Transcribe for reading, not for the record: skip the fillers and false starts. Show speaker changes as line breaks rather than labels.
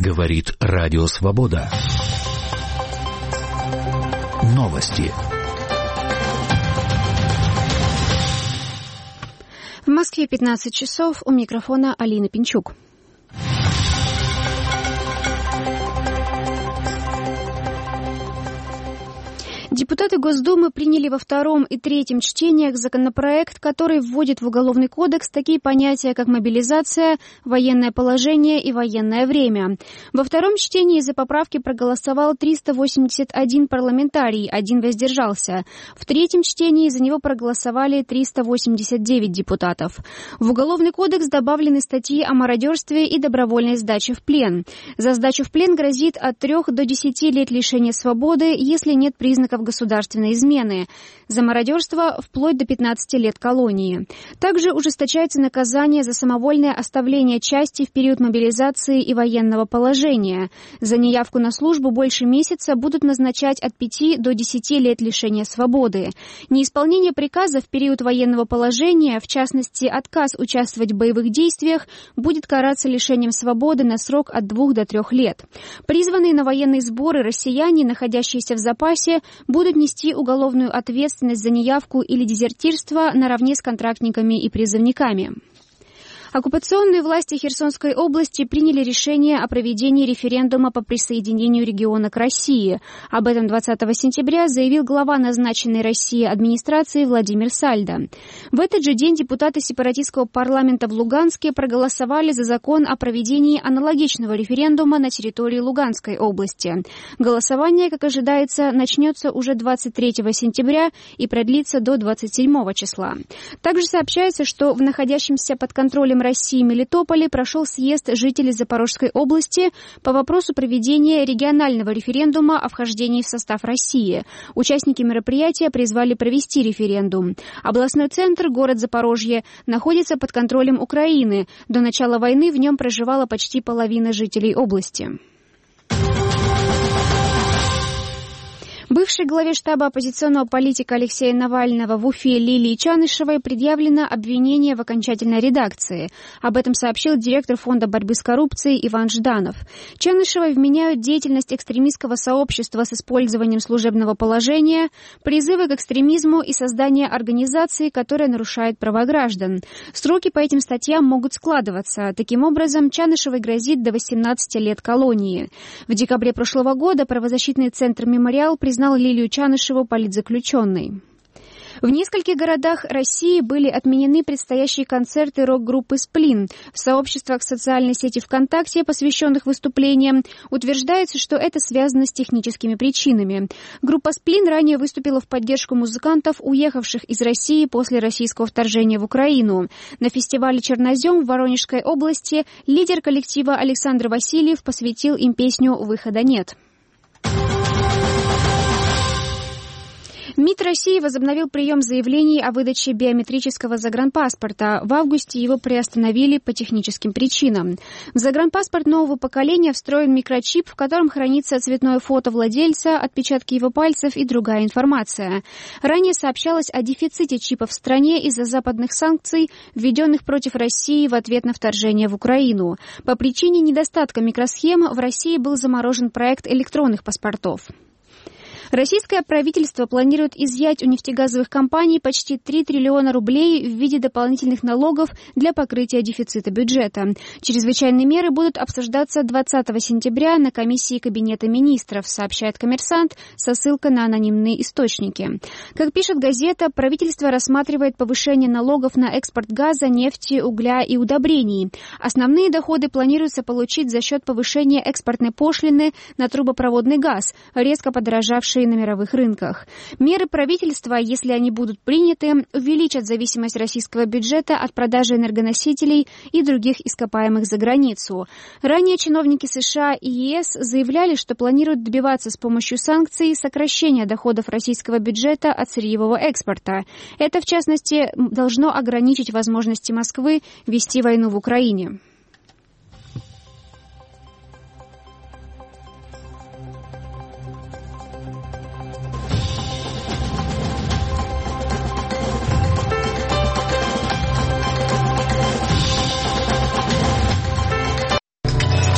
Говорит Радио Свобода. Новости.
В Москве 15 часов. У микрофона Алина Пинчук. Депутаты Госдумы приняли во втором и третьем чтениях законопроект, который вводит в Уголовный кодекс такие понятия, как мобилизация, военное положение и военное время. Во втором чтении за поправки проголосовал 381 парламентарий, 1 воздержался. В третьем чтении за него проголосовали 389 депутатов. В Уголовный кодекс добавлены статьи о мародерстве и добровольной сдаче в плен. За сдачу в плен грозит от 3 до 10 лет лишения свободы, если нет признаков государственной измены. За мародерство вплоть до 15 лет колонии. Также ужесточается наказание за самовольное оставление части в период мобилизации и военного положения. За неявку на службу больше месяца будут назначать от 5 до 10 лет лишения свободы. Неисполнение приказа в период военного положения, в частности отказ участвовать в боевых действиях, будет караться лишением свободы на срок от 2 до 3 лет. Призванные на военные сборы россияне, находящиеся в запасе, будут нести уголовную ответственность за неявку или дезертирство наравне с контрактниками и призывниками. Оккупационные власти Херсонской области приняли решение о проведении референдума по присоединению региона к России. Об этом 20 сентября заявил глава назначенной Россией администрации Владимир Сальдо. В этот же день депутаты сепаратистского парламента в Луганске проголосовали за закон о проведении аналогичного референдума на территории Луганской области. Голосование, как ожидается, начнется уже 23 сентября и продлится до 27 числа. Также сообщается, что в находящемся под контролем России Мелитополе прошел съезд жителей Запорожской области по вопросу проведения регионального референдума о вхождении в состав России. Участники мероприятия призвали провести референдум. Областной центр, город Запорожье, находится под контролем Украины. До начала войны в нем проживала почти половина жителей области. Бывшей главе штаба оппозиционного политика Алексея Навального в Уфе Лилии Чанышевой предъявлено обвинение в окончательной редакции. Об этом сообщил директор Фонда борьбы с коррупцией Иван Жданов. Чанышевой вменяют деятельность экстремистского сообщества с использованием служебного положения, призывы к экстремизму и создание организации, которая нарушает права граждан. Сроки по этим статьям могут складываться. Таким образом, Чанышевой грозит до 18 лет колонии. В декабре прошлого года правозащитный центр «Мемориал» признал Лилию Чанышеву политзаключенной. В нескольких городах России были отменены предстоящие концерты рок-группы «Сплин». В сообществах социальной сети ВКонтакте, посвященных выступлениям, утверждается, что это связано с техническими причинами. Группа «Сплин» ранее выступила в поддержку музыкантов, уехавших из России после российского вторжения в Украину. На фестивале «Чернозем» в Воронежской области лидер коллектива Александр Васильев посвятил им песню «Выхода нет». МИД России возобновил прием заявлений о выдаче биометрического загранпаспорта. В августе его приостановили по техническим причинам. В загранпаспорт нового поколения встроен микрочип, в котором хранится цветное фото владельца, отпечатки его пальцев и другая информация. Ранее сообщалось о дефиците чипов в стране из-за западных санкций, введенных против России в ответ на вторжение в Украину. По причине недостатка микросхем в России был заморожен проект электронных паспортов. Российское правительство планирует изъять у нефтегазовых компаний почти 3 триллиона рублей в виде дополнительных налогов для покрытия дефицита бюджета. Чрезвычайные меры будут обсуждаться 20 сентября на комиссии Кабинета министров, сообщает «Коммерсант» со ссылкой на анонимные источники. Как пишет газета, правительство рассматривает повышение налогов на экспорт газа, нефти, угля и удобрений. Основные доходы планируется получить за счет повышения экспортной пошлины на трубопроводный газ, резко подорожавший на мировых рынках. Меры правительства, если они будут приняты, увеличат зависимость российского бюджета от продажи энергоносителей и других ископаемых за границу. Ранее чиновники США и ЕС заявляли, что планируют добиваться с помощью санкций сокращения доходов российского бюджета от сырьевого экспорта. Это, в частности, должно ограничить возможности Москвы вести войну в Украине.